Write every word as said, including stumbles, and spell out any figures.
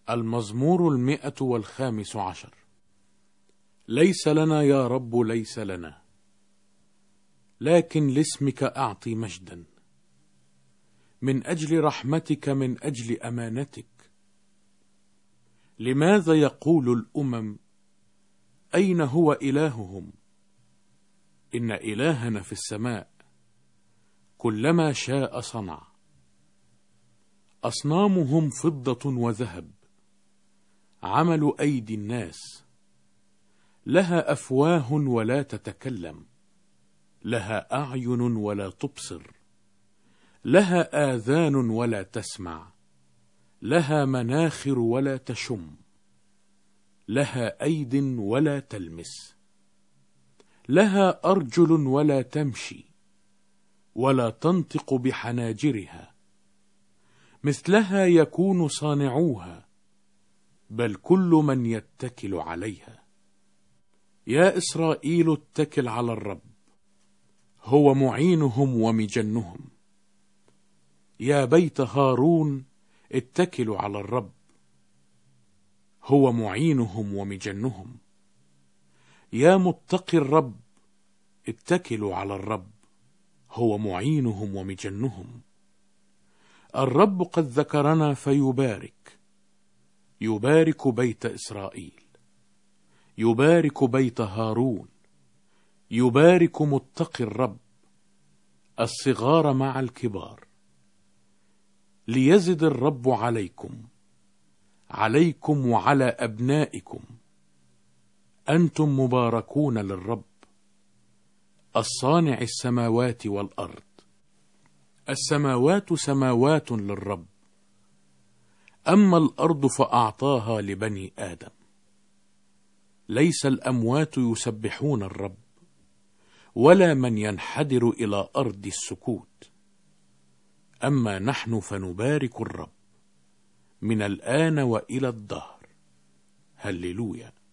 المزمور المئة والخامس عشر. ليس لنا يا رب ليس لنا، لكن لاسمك أعطي مجدا، من أجل رحمتك من أجل أمانتك. لماذا يقول الأمم أين هو إلههم؟ إن إلهنا في السماء، كلما شاء صنع. أصنامهم فضة وذهب، عمل أيدي الناس. لها أفواه ولا تتكلم، لها أعين ولا تبصر، لها آذان ولا تسمع، لها مناخر ولا تشم، لها أيد ولا تلمس، لها أرجل ولا تمشي، ولا تنطق بحناجرها. مثلها يكون صانعوها، بل كل من يتكل عليها. يا إسرائيل اتكل على الرب، هو معينهم ومجنهم. يا بيت هارون اتكلوا على الرب، هو معينهم ومجنهم. يا متقي الرب اتكلوا على الرب، هو معينهم ومجنهم. الرب قد ذكرنا فيبارك، يبارك بيت إسرائيل، يبارك بيت هارون، يبارك متقي الرب، الصغار مع الكبار. ليزد الرب عليكم، عليكم وعلى أبنائكم. أنتم مباركون للرب، الصانع السماوات والأرض. السماوات سماوات للرب، أما الأرض فأعطاها لبني آدم. ليس الأموات يسبحون الرب، ولا من ينحدر إلى أرض السكوت. أما نحن فنبارك الرب من الآن وإلى الدهر. هللويا.